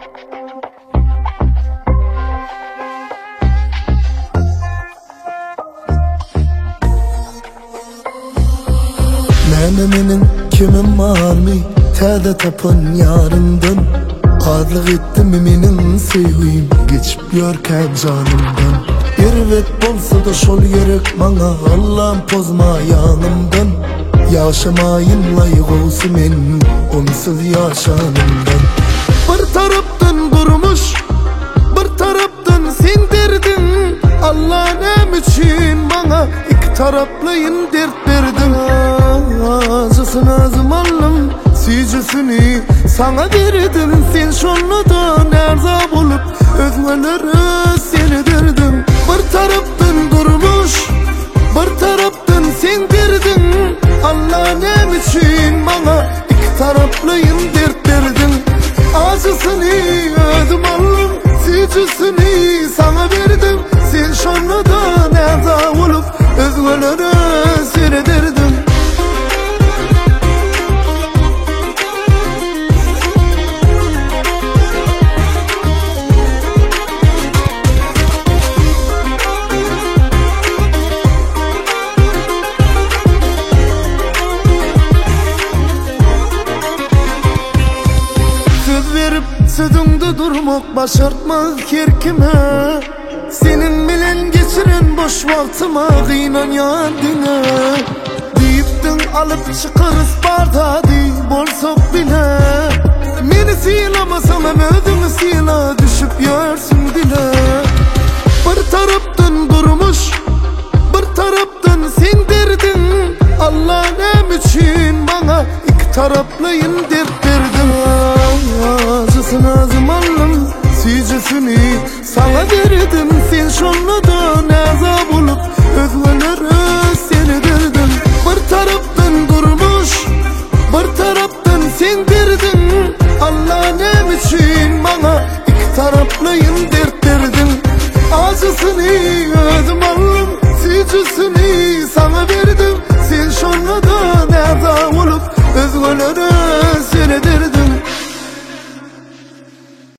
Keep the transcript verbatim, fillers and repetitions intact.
Mene menin kimim var mi? Täze tapın yarından Adlyk etdim menin sevgim geçip ýörken janymdan. Erwet bolsa da şol gerek maňa, Allah'ım pozma ýanymdan. Ýaşamaýyn laýyk bolsa men onsuz ýaşanymdan. Bir tarapdan durmuş, bir tarapdan sen derdin. Allah näme üçin maňa iki taraplyň dert berdin. Azysyn azym alym, süýjüsini sana berdim. Sen şondan erza bolup özmelere seni derdim. Bir tarapdan durmuş, bir tarapdan sen derdin. Allah näme üçin maňa iki taraplyň dert berdin. Azysını özüm alym, süýjüsini sana berdim. Sen şondan erza bolup özmelere seni derdim. Sözüňde durmak başartmaz kerkime. Senin bilen geçiren boş wagtyma gynanýan diňe. Diýipdiň alyp çykyrys barda diýip bolsak bile. Meni syýlamasaň hem özüňi syýla, düşüp ýörsün dile. Bir tarapdan durmuş, bir tarapdan sen derdin. Allah näme üçin maňa iki taraplyň dert berdin. Azysyn azym alym, süýjüsini sana berdim. Sen şondan erza bolup özmelere seni derdim. Bir tarapdan durmuş, bir tarapdan sen derdin. Allah näme üçin maňa iki taraplyň dert berdin. Azysyn özüm alym, süýjüsini